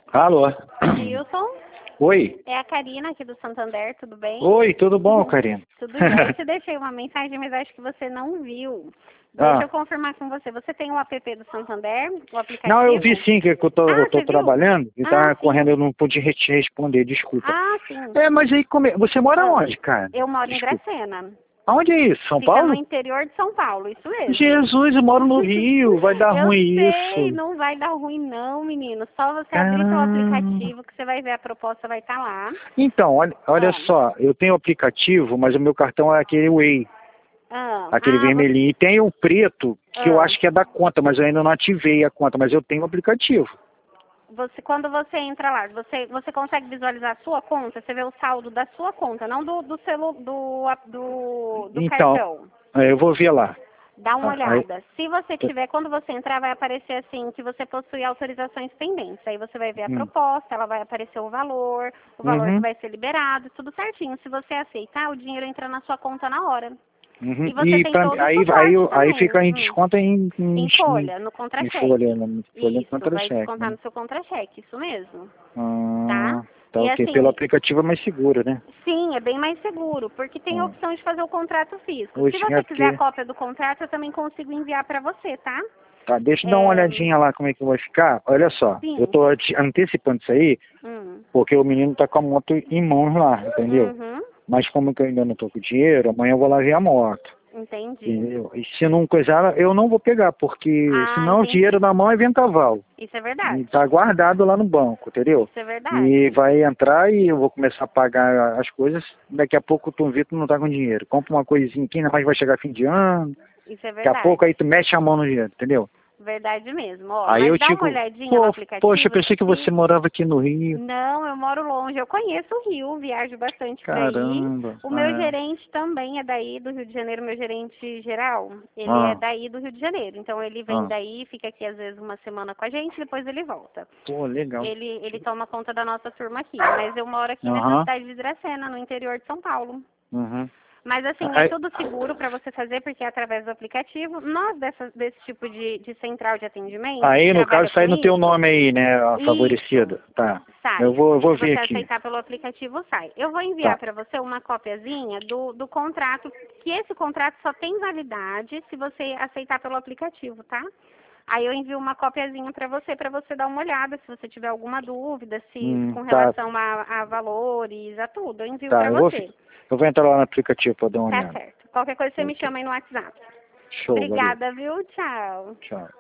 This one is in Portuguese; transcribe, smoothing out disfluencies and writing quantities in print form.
Alô? Wilson, Oi. é a Karina aqui do Santander, tudo bem? Oi, tudo bom, Karina? Tudo bem. Eu te deixei uma mensagem, mas acho que você não viu. Deixa eu confirmar com você. Você tem o app do Santander, o aplicativo? Não, eu vi sim, que eu tô você viu? trabalhando e tá sim. correndo, eu não pude te responder, desculpa. Sim. Mas aí, você mora onde, cara? Eu moro Desculpa. em Dracena. Aonde é isso? São Fica Paulo? no interior de São Paulo, isso mesmo. Jesus, eu moro no Rio, vai dar ruim Eu sei, isso. não vai dar ruim não, menino. Só você abrir seu aplicativo que você vai ver a proposta, vai estar lá. Então, olha só, eu tenho o aplicativo, mas o meu cartão é aquele Way, aquele vermelhinho. E tem o preto, que eu acho que é da conta, mas eu ainda não ativei a conta, mas eu tenho o aplicativo. Quando você entra lá, você consegue visualizar a sua conta? Você vê o saldo da sua conta, não do Então, cartão. eu vou ver lá. Dá uma olhada. Se você tiver, quando você entrar, vai aparecer assim, que você possui autorizações pendentes. Aí você vai ver a proposta, ela vai aparecer o valor que vai ser liberado, tudo certinho. Se você aceitar, o dinheiro entra na sua conta na hora. E você tem todo o suporte aí também. fica em desconto em folha, no contra-cheque. Em folha, folha Isso, vai contra-cheque. descontar no seu contra-cheque, isso mesmo. Tá, E ok. assim, Pelo aplicativo é mais seguro, né? Sim, é bem mais seguro, porque tem a opção de fazer o contrato físico. Hoje Se você quiser a cópia do contrato, eu também consigo enviar para você, tá? Tá, deixa eu dar uma olhadinha lá como é que vai ficar. Olha só, eu tô antecipando isso aí, porque o menino tá com a moto em mãos lá, entendeu? Mas como que eu ainda não tô com dinheiro, amanhã eu vou lá ver a moto. Entendi. Entendeu? E se não coisar, eu não vou pegar, porque senão o dinheiro na mão é vendaval. Isso é verdade. E tá guardado lá no banco, entendeu? Isso é verdade. E vai entrar e eu vou começar a pagar as coisas, daqui a pouco tu vê que tu não tá com dinheiro. Compra uma coisinha aqui, ainda mais vai chegar fim de ano. Isso é verdade. Daqui a pouco aí tu mexe a mão no dinheiro, entendeu? Verdade mesmo. Aí mas dá uma olhadinha no aplicativo. Poxa, eu pensei que você morava aqui no Rio. Não, eu moro longe. Eu conheço o Rio, viajo bastante para aí. O meu gerente também é daí do Rio de Janeiro, meu gerente geral. Ele é daí do Rio de Janeiro. Então ele vem daí, fica aqui às vezes uma semana com a gente, depois ele volta. Pô, legal. Ele toma conta da nossa turma aqui. Mas eu moro aqui nessa cidade de Dracena, no interior de São Paulo. Mas assim, é tudo seguro para você fazer, porque é através do aplicativo. Nós, desse tipo de central de atendimento... Aí, no caso, sai no teu nome aí, né, a favorecida. Tá. Sai. Eu vou ver aqui. Se você aceitar pelo aplicativo, sai. Eu vou enviar para você uma cópiazinha do contrato, que esse contrato só tem validade se você aceitar pelo aplicativo, tá? Aí eu envio uma cópiazinha para você dar uma olhada, se você tiver alguma dúvida, com relação a valores, a tudo. Eu envio para você. Eu vou entrar lá no aplicativo para dar uma olhada. Tá certo. Qualquer coisa você me chama aí no WhatsApp. Show, Obrigada, viu? Tchau. Tchau.